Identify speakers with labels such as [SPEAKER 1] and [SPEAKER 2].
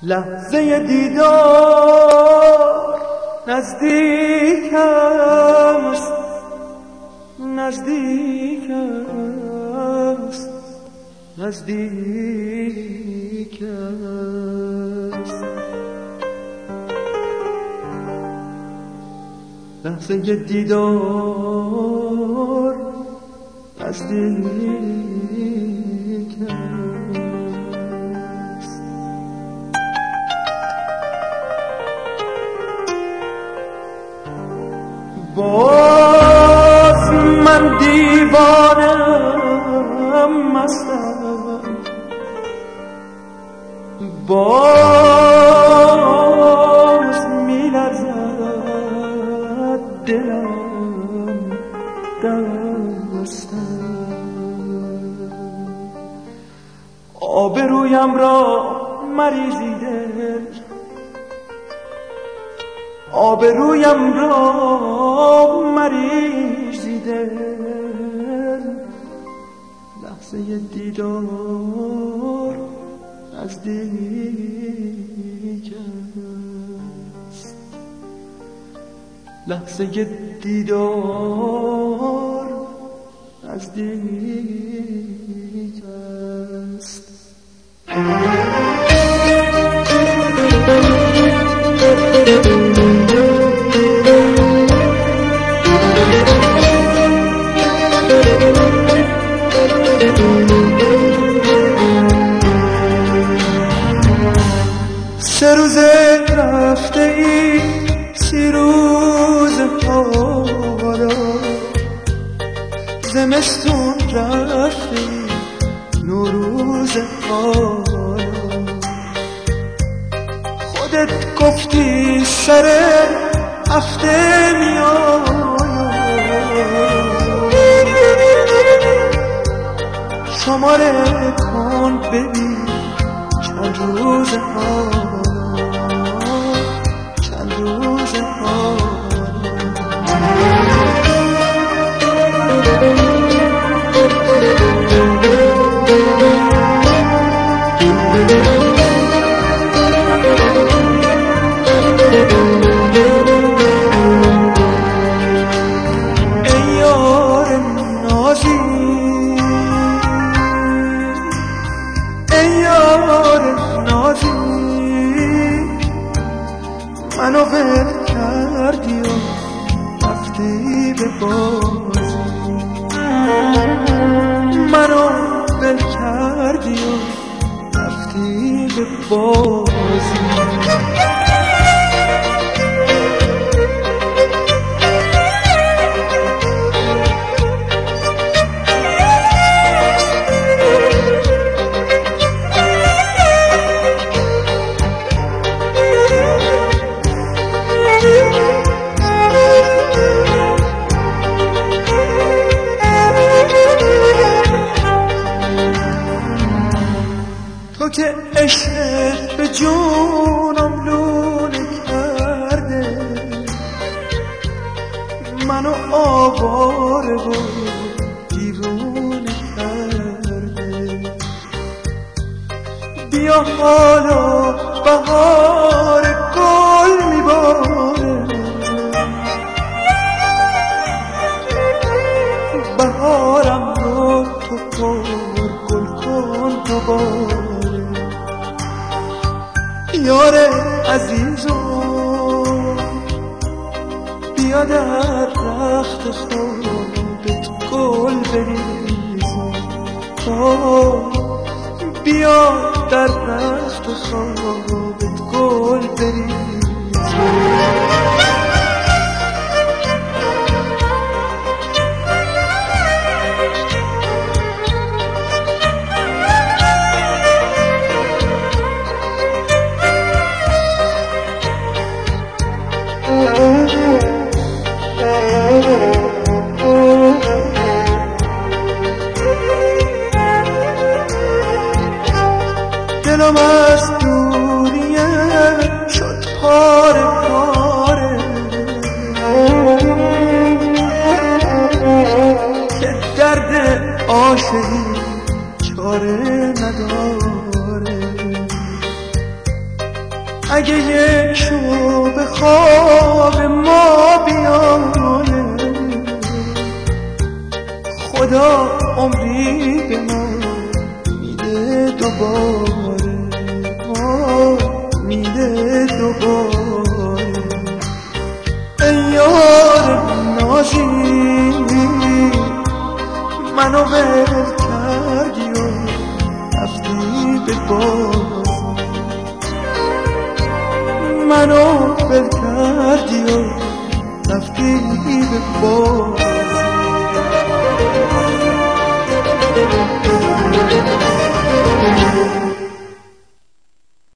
[SPEAKER 1] لحظه دیدار نزدیک است، نزدیک است، نزدیک است. لحظه دیدار نزدیک است. باز من دیوانم هستم، باز می‌لرزد دلم دستم. آبرویم را مریزی دل، آبرویم را مریزی دل. لحظه دیدار نزدیک است، لحظه دیدار نزدیک است. سه روز رفته ای، 30 روز حالا، زمستون رفته ای، نوروز حالا. خودت گفتی سر هفته میایم، شماره کن ببین چند روز حالا، چند روز حالا. ای یار نازی، ای یار نازی، منو ول کردی و رفتی به بازی، منو ول کردی و رفتی به بازی. تو که عشق به جونم لونه کرده، منو آواره و دیوونه کرده. بیا حالا بهار گل میباره، بهارم رو تو پر گل کن دوباره. یار عزیزو بیا در رخت خودت گل بریزم، بیا در رخت خودت گل بریزم. دلم از دوریه شد پاره پاره، که درد عاشقی چاره نداره. اگه یک شو به خواب ما بیاره، خدا عمری به ما میده دوباره، میده دوباره. ای یار نازی منو ول کردی و رفتی به باز، منو ول کردی و رفتی به باز.